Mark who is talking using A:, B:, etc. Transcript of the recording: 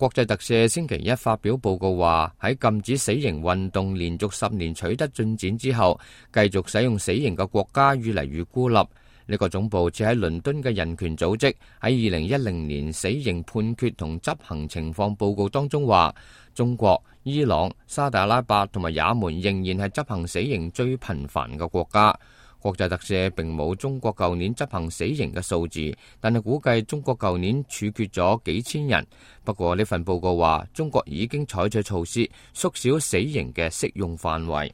A: 國際特赦星期一發表報告話，喺禁止死刑運動連續10年取得進展之後，繼續使用死刑嘅國家越嚟越孤立。呢個總部設喺倫敦嘅人權組織喺2010年死刑判決同執行情況報告當中話，中國、伊朗、沙特阿拉伯同埋也門仍然係執行死刑最頻繁嘅國家。國際特赦並冇中國舊年執行死刑嘅數字，但係估計中國舊年處決咗幾千人。不過呢份報告話，中國已經採取措施縮小死刑嘅適用範圍。